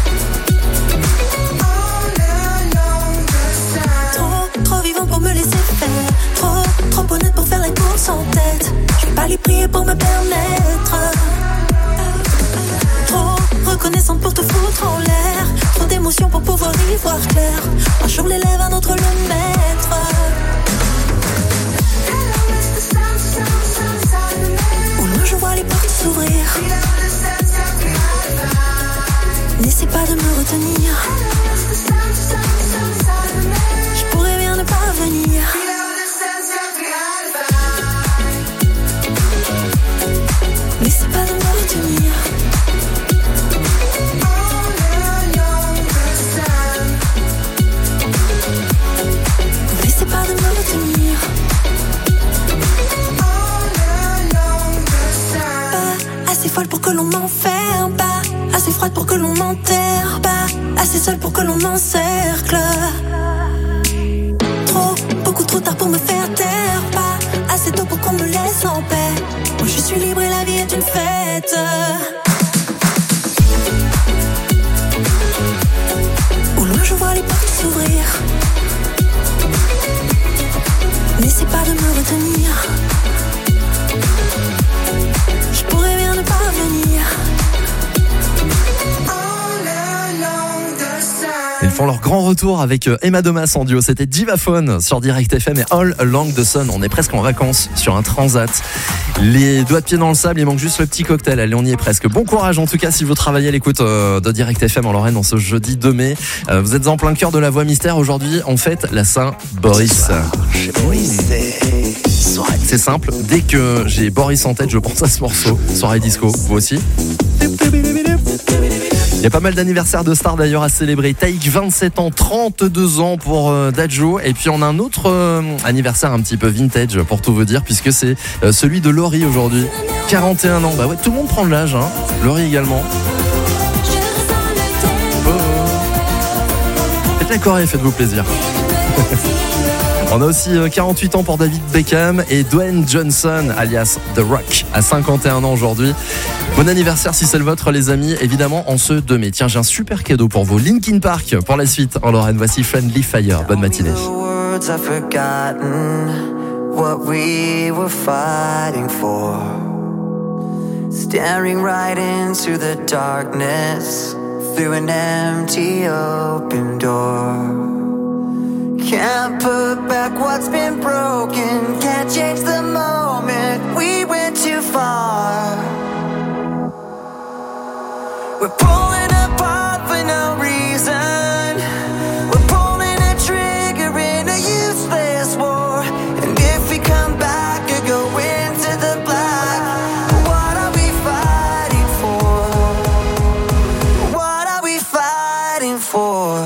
Trop vivant pour me laisser faire. Trop honnête pour faire les courses en tête. Je vais pas les prier pour me permettre. Trop reconnaissante pour te foutre en l'air. Trop d'émotions pour pouvoir y voir clair. Un jour l'élève, un autre le maître. Au loin je vois les portes s'ouvrir. N'essaie pas de me retenir. Je pourrais bien ne pas venir. N'essaie pas de me retenir. N'essaie pas de me retenir. Pas assez folle pour que l'on m'enferme, pas assez froide pour que l'on m'enterre, pas assez seule pour que l'on m'encercle. Beaucoup trop tard pour me faire taire, pas assez tôt pour qu'on me laisse en paix. Moi je suis libre et la vie est une fête. Au loin je vois les portes s'ouvrir. N'essaie pas de me retenir. Je pourrais bien ne pas venir. Ils font leur grand retour avec Emma Domas en duo. C'était Divaphone sur Direct FM et All Along the Sun. On est presque en vacances sur un transat. Les doigts de pied dans le sable, il manque juste le petit cocktail. Allez, on y est presque. Bon courage en tout cas si vous travaillez à l'écoute de Direct FM en Lorraine en ce jeudi 2 mai. Vous êtes en plein cœur de la voix mystère. Aujourd'hui, on fête la Saint-Boris. C'est simple, dès que j'ai Boris en tête, je pense à ce morceau. Soirée disco, vous aussi? Il y a pas mal d'anniversaires de stars d'ailleurs à célébrer. Taïk, 27 ans, 32 ans pour Dadju. Et puis on a un autre anniversaire un petit peu vintage pour tout vous dire, puisque c'est celui de Laurie aujourd'hui. 41 ans. Bah ouais, tout le monde prend de l'âge, hein. Laurie également. Faites la Corée, faites-vous plaisir. On a aussi 48 ans pour David Beckham et Dwayne Johnson, alias The Rock, à 51 ans aujourd'hui. Bon anniversaire si c'est le vôtre, les amis, évidemment, en ce 2 mai. Tiens, j'ai un super cadeau pour vous. Linkin Park pour la suite en Lorraine. Voici Friendly Fire. Bonne matinée. Staring right into the darkness through an empty open door. Can't put back what's been broken. Can't change the moment. We went too far. We're pulling apart for no reason. We're pulling a trigger in a useless war. And if we come back or go into the black, what are we fighting for? What are we fighting for?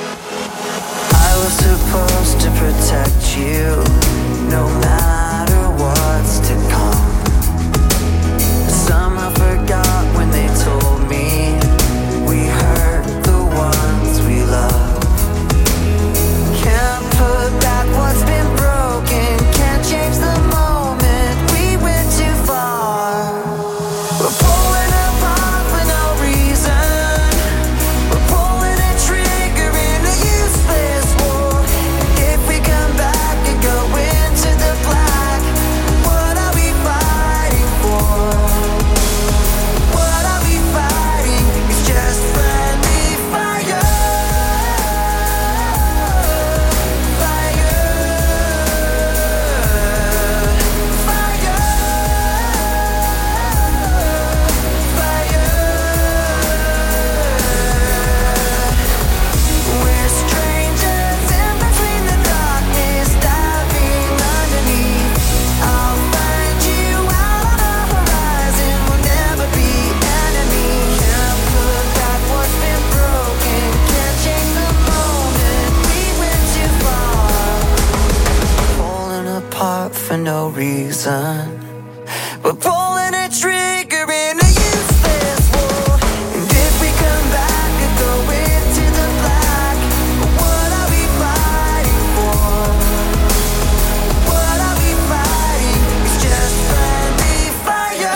Supposed to protect you, no matter what's to come. Somehow forgot when they told me we hurt the ones we love. Can't put back what's been broken, can't change the moment. We went too far. We're pulling apart for no reason. We're pulling a trigger in a useless war. If we come back and go into the black, for no reason. We're pulling a trigger in a useless war. And if we come back and go into the black, what are we fighting for? What are we fighting? It's just friendly fire.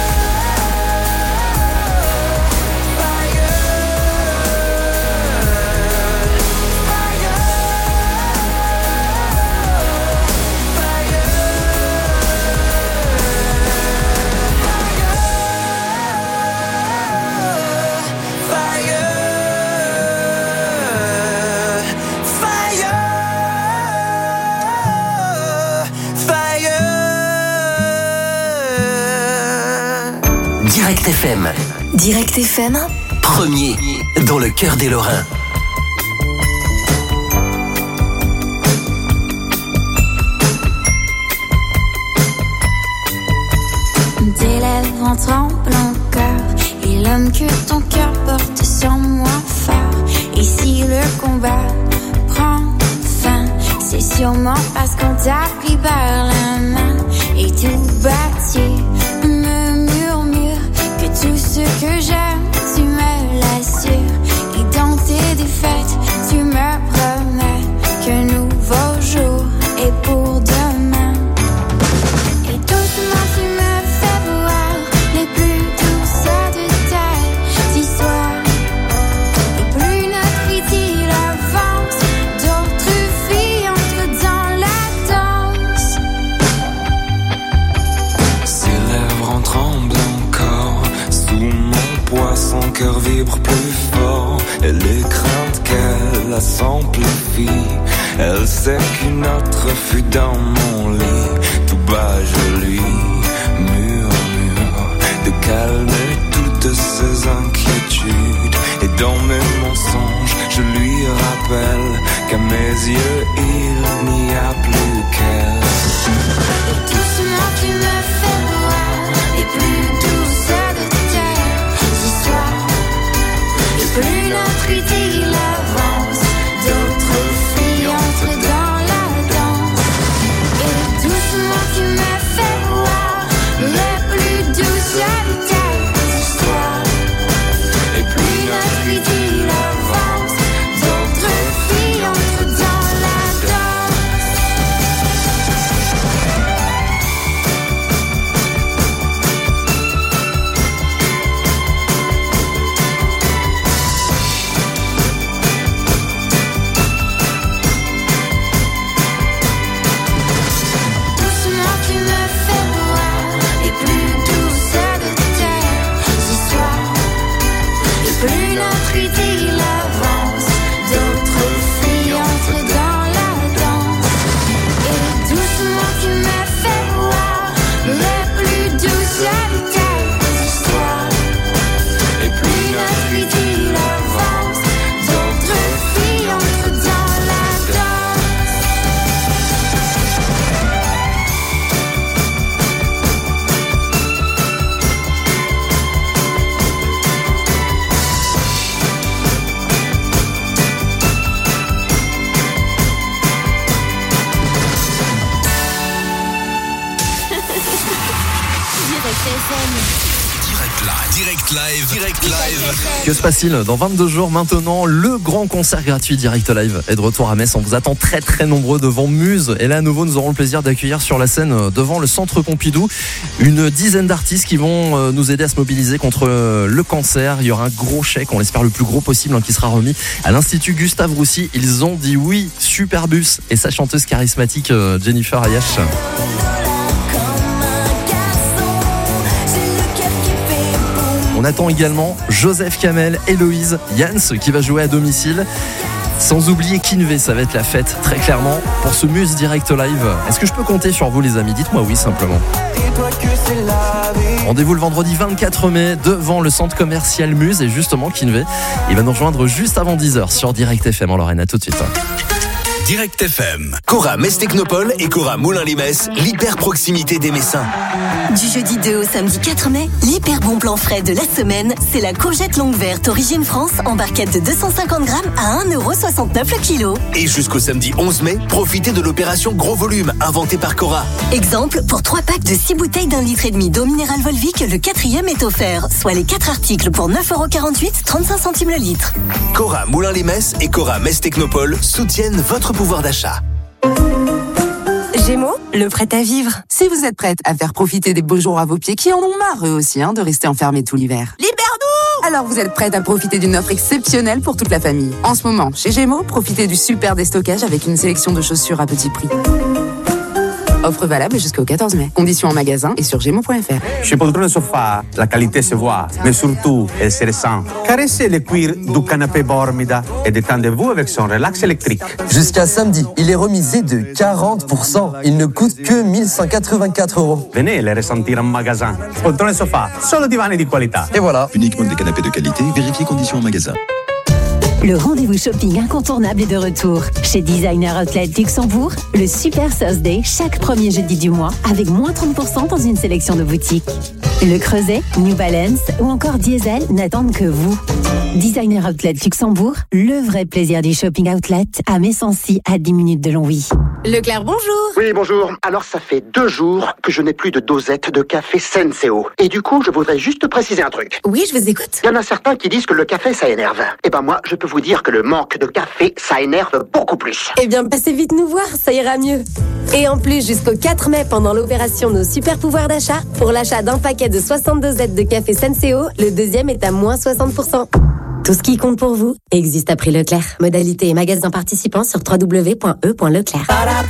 Direct FM. Direct FM, Premier dans le cœur des Lorrains. Tes lèvres tremblent encore, et l'homme que ton cœur porte sur moi fort. Et si le combat prend fin, c'est sûrement parce qu'on t'a pris par la main. Et tout battu me murmure que tout ce que j'aime, tu me l'assures. Et dans tes défaites, tu me promets qu'un nouveau jour est pour demain. Et doucement tu me fais voir les plus douces de tes histoires. Et plus notre idylle avance, d'autres filles entrent dans la danse. Ses lèvres en tremblent encore, sous mon poids son cœur vibre plus fort. Elle est crainte qu'elle la s'amplifie. Elle sait qu'une autre fut dans mon lit. Tout bas je lui murmure de calmer toutes ses inquiétudes. Et dans mes mensonges je lui rappelle qu'à mes yeux il n'y a plus qu'elle. Et doucement tu me fais voir les plus douces de tes histoires. Et plus notre idylle avance, d'autres filles entrent dans la danse. Et doucement tu me fais voir les plus douces de tes histoires. Et plus notre idylle avance, d'autres filles entrent dans la danse. Doucement tu me fais voir les plus douces de tes histoires. Et plus notre idylle avance, d'autres filles entrent dans la danse. Et doucement tu me fais voir les plus douces de tes histoires. Et plus notre idylle avance, d'autres filles entrent dans la danse. Direct live. Que se passe-t-il dans 22 jours maintenant? Le grand concert gratuit Direct Live est de retour à Metz. On vous attend très très nombreux devant Muse. Et là à nouveau nous aurons le plaisir d'accueillir sur la scène devant le Centre Pompidou une dizaine d'artistes qui vont nous aider à se mobiliser contre le cancer. Il y aura un gros chèque, on l'espère le plus gros possible, qui sera remis à l'Institut Gustave Roussy. Ils ont dit oui. Superbus et sa chanteuse charismatique Jennifer Ayash. On attend également Joseph Kamel, Héloïse, Jans qui va jouer à domicile. Sans oublier Kinvé, ça va être la fête, très clairement, pour ce Muse Direct Live. Est-ce que je peux compter sur vous les amis? Dites-moi oui simplement. Rendez-vous le vendredi 24 mai devant le centre commercial Muse et justement Kinvé, il va nous rejoindre juste avant 10h sur Direct FM en Lorraine. À tout de suite. Direct FM. Cora Metz Technopole et Cora Moulins-les-Metz, l'hyper proximité des Messins. Du jeudi 2 au samedi 4 mai, l'hyper bon plan frais de la semaine, c'est la courgette longue verte origine France en barquette de 250 grammes à 1,69€ le kilo. Et jusqu'au samedi 11 mai, profitez de l'opération Gros Volume, inventée par Cora. Exemple, pour 3 packs de 6 bouteilles d'1,5 litre d'eau minérale Volvic, le 4e est offert, soit les 4 articles pour 9,48€, 35 centimes le litre. Cora Moulins-les-Metz et Cora Metz Technopole soutiennent votre pouvoir d'achat. Gémeaux, le prêt à vivre. Si vous êtes prête à faire profiter des beaux jours à vos pieds qui en ont marre eux aussi de rester enfermés tout l'hiver. Libère-nous! Alors vous êtes prête à profiter d'une offre exceptionnelle pour toute la famille. En ce moment, chez Gémeaux, profitez du super déstockage avec une sélection de chaussures à petit prix. Offre valable jusqu'au 14 mai. Conditions en magasin et sur Gémeaux.fr. Chez Poltrone Sofa, la qualité se voit, mais surtout, elle se ressent. Caressez le cuir du canapé Bormida et détendez-vous avec son relax électrique. Jusqu'à samedi, il est remisé de 40%. Il ne coûte que 1184 €. Venez les ressentir en magasin. Poltrone Sofa, solo divani di qualità. Et voilà. Uniquement des canapés de qualité, vérifiez conditions en magasin. Le rendez-vous shopping incontournable est de retour. Chez Designer Outlet Luxembourg, le Super Thursday chaque premier jeudi du mois avec moins 30% dans une sélection de boutiques. Le Creuset, New Balance ou encore Diesel n'attendent que vous. Designer Outlet Luxembourg, le vrai plaisir du shopping outlet à Messancy à 10 minutes de Longwy. Leclerc, bonjour. Oui, bonjour. Alors, ça fait 2 jours que je n'ai plus de dosette de café Senseo. Et du coup, je voudrais juste préciser un truc. Oui, je vous écoute. Il y en a certains qui disent que le café, ça énerve. Eh ben moi, je peux vous dire que le manque de café, ça énerve beaucoup plus. Eh bien, passez vite nous voir, ça ira mieux. Et en plus, jusqu'au 4 mai, pendant l'opération Nos Super Pouvoirs d'achat, pour l'achat d'un paquet de 62 dosettes de café Senseo, le deuxième est à moins 60%. Tout ce qui compte pour vous existe à prix Leclerc. Modalité et magasins participants sur www.e.leclerc.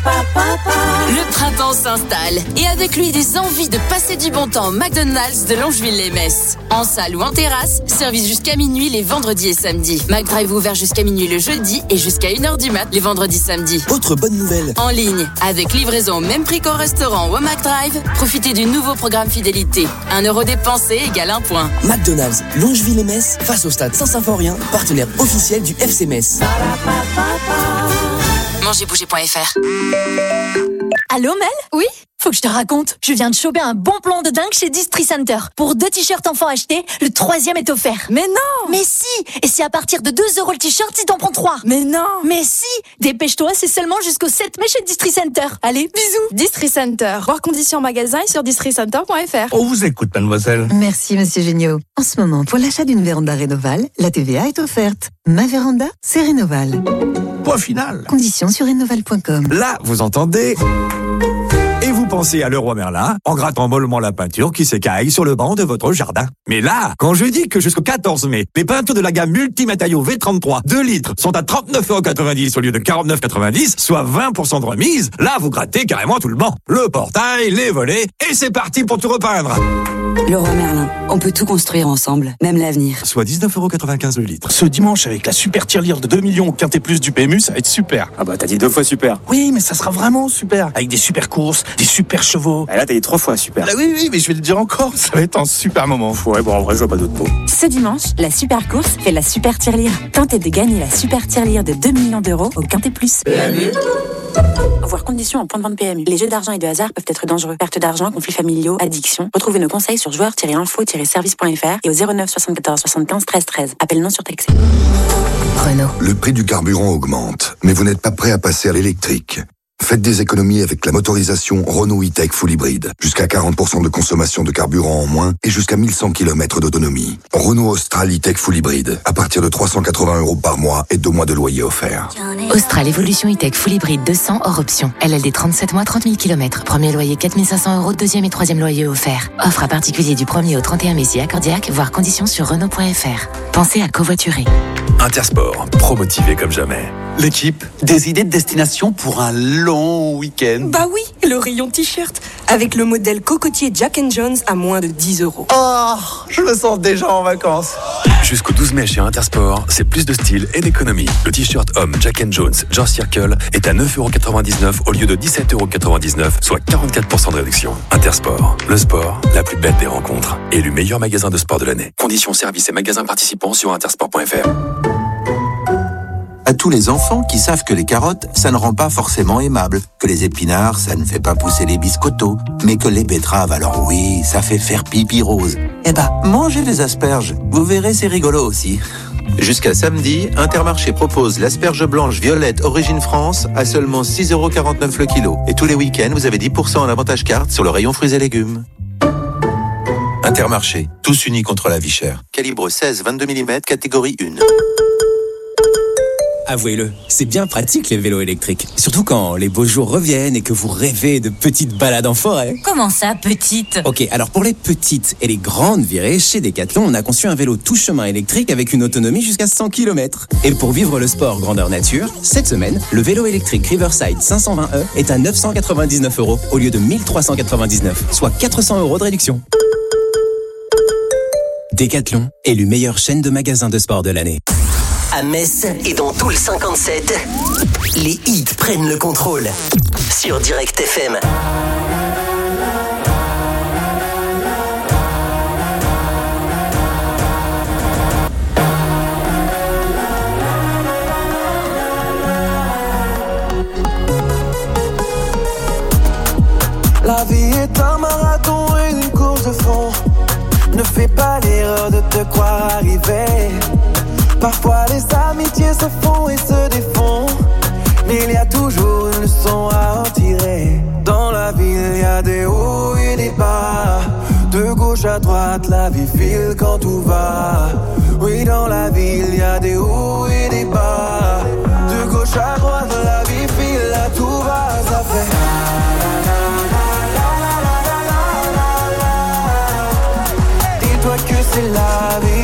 Le printemps s'installe et avec lui des envies de passer du bon temps au McDonald's de Longeville-les-Metz. En salle ou en terrasse, service jusqu'à minuit les vendredis et samedis. McDrive ouvert jusqu'à minuit le jeudi et jusqu'à 1h du mat les vendredis samedis. Autre bonne nouvelle. En ligne, avec livraison au même prix qu'au restaurant ou au McDrive, profitez du nouveau programme fidélité. 1 € dépensé égale 1 point. McDonald's, Longeville-les-Metz, face au stade Saint-Symphorien, partenaire officiel du FC Metz. Mangerbouger.fr. Allô Mel? Oui? Faut que je te raconte. Je viens de choper un bon plan de dingue chez Distri Center. Pour 2 t-shirts enfants achetés, le 3e est offert. Mais non! Mais si! Et c'est à partir de 2 € le t-shirt si t'en prends 3. Mais non! Mais si! Dépêche-toi, c'est seulement jusqu'au 7 mai chez Distri Center. Allez, bisous! Distri Center. Voir conditions en magasin et sur districenter.fr. On vous écoute, mademoiselle. Merci, monsieur Géniaud. En ce moment, pour l'achat d'une véranda Rénoval, la TVA est offerte. Ma véranda, c'est Rénoval. Point final. Conditions sur rénoval.com. Là, vous entendez... Et vous pensez à Leroy Merlin en grattant mollement la peinture qui s'écaille sur le banc de votre jardin. Mais là, quand je dis que jusqu'au 14 mai, les peintures de la gamme Multimatériaux V33 2 litres sont à 39,90 € au lieu de 49,90 €, soit 20% de remise, là vous grattez carrément tout le banc. Le portail, les volets, et c'est parti pour tout repeindre. Leroy Merlin, on peut tout construire ensemble, même l'avenir. Soit 19,95 € le litre. Ce dimanche, avec la super tirelire de 2 millions au Quintet Plus du PMU, ça va être super. Ah bah t'as dit 2 fois super. Oui, mais ça sera vraiment super. Avec des super courses, des super chevaux. Et là t'as dit 3 fois super. Ah oui, mais je vais le dire encore, ça va être un super moment. Ouais, bon en vrai je vois pas d'autres mots. Ce dimanche, la super course fait la super tirelire. Tentez de gagner la super tirelire de 2 millions d'euros au Quintet Plus. PMU. Voir conditions en point de vente PMU. Les jeux d'argent et de hasard peuvent être dangereux. Perte d'argent, conflits familiaux, addiction. Retrouvez nos conseils sur joueurs-info-service.fr et au 09 74 75 13 13. Appel non surtaxé. Renault. Le prix du carburant augmente, mais vous n'êtes pas prêt à passer à l'électrique. Faites des économies avec la motorisation Renault E-Tech Full Hybrid. Jusqu'à 40% de consommation de carburant en moins et jusqu'à 1100 km d'autonomie. Renault Austral E-Tech Full Hybrid. À partir de 380 € par mois et 2 mois de loyer offert. Austral Evolution E-Tech Full Hybrid 200 hors option. LLD 37 mois, 30 000 km. Premier loyer 4 500 €, deuxième et troisième loyer offert. Offre à particulier du 1er au 31 mai si accordiaque, voire conditions sur Renault.fr. Pensez à covoiturer. Intersport, promotivé comme jamais. L'équipe, des idées de destination pour un long week-end. Bah oui, le rayon t-shirt. Avec le modèle cocotier Jack & Jones à moins de 10 €. Oh, je me sens déjà en vacances. Jusqu'au 12 mai chez Intersport, c'est plus de style et d'économie. Le t-shirt homme Jack & Jones George Circle est à 9,99 € au lieu de 17,99 €, soit 44% de réduction. Intersport, le sport, la plus belle des rencontres. Élu meilleur magasin de sport de l'année. Conditions, services et magasins participants sur intersport.fr. À tous les enfants qui savent que les carottes, ça ne rend pas forcément aimable, que les épinards, ça ne fait pas pousser les biscottos, mais que les betteraves, alors oui, ça fait faire pipi rose. Eh ben, mangez les asperges, vous verrez, c'est rigolo aussi. Jusqu'à samedi, Intermarché propose l'asperge blanche violette Origine France à seulement 6,49€ le kilo. Et tous les week-ends, vous avez 10% en avantage carte sur le rayon fruits et légumes. Intermarché, tous unis contre la vie chère. Calibre 16-22 mm, catégorie 1. Avouez-le, c'est bien pratique les vélos électriques. Surtout quand les beaux jours reviennent et que vous rêvez de petites balades en forêt. Comment ça, petite? Ok, alors pour les petites et les grandes virées, chez Decathlon, on a conçu un vélo tout chemin électrique avec une autonomie jusqu'à 100 km. Et pour vivre le sport grandeur nature, cette semaine, le vélo électrique Riverside 520e est à 999€ au lieu de 1399, soit 400€ de réduction. Decathlon, élu meilleure chaîne de magasins de sport de l'année. À Metz et dans tout le 57, les hits prennent le contrôle sur Direct FM. La vie est un marathon et une course de fond. Ne fais pas l'erreur de te croire arrivé. Parfois les amitiés se font et se défont, mais il y a toujours une leçon à en tirer. Dans la vie il y a des hauts et des bas, de gauche à droite la vie file quand tout va. Oui, dans la vie il y a des hauts et des bas, de gauche à droite la vie file, là tout va, ça fait. Dis-toi que c'est la vie.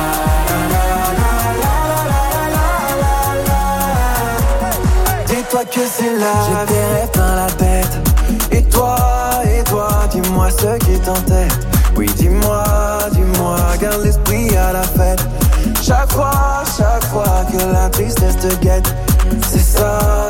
Dis-toi que c'est là. J'ai des rêves dans la tête. Et toi, dis-moi ce qui t'entête. Oui, dis-moi, garde l'esprit à la fête. Chaque fois que la tristesse te guette. C'est ça.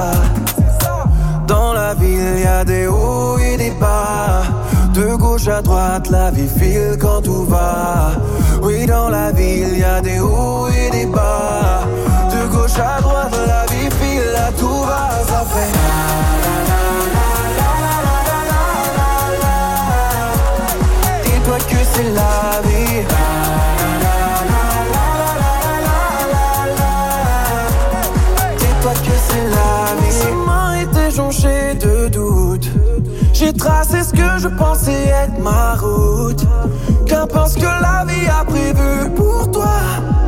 Dans la vie, il y a des hauts et des bas. De gauche à droite, la vie file quand tout va. Oui, dans la vie, il y a des hauts et des bas. De gauche à droite, la vie file, là tout va, ça fait. Dis-toi que c'est la vie. Dis-toi que c'est la vie. Mes chemins étaient jonchés de doutes. J'ai tracé ce que je pensais être ma route. Qu'importe ce que la vie a prévu pour toi.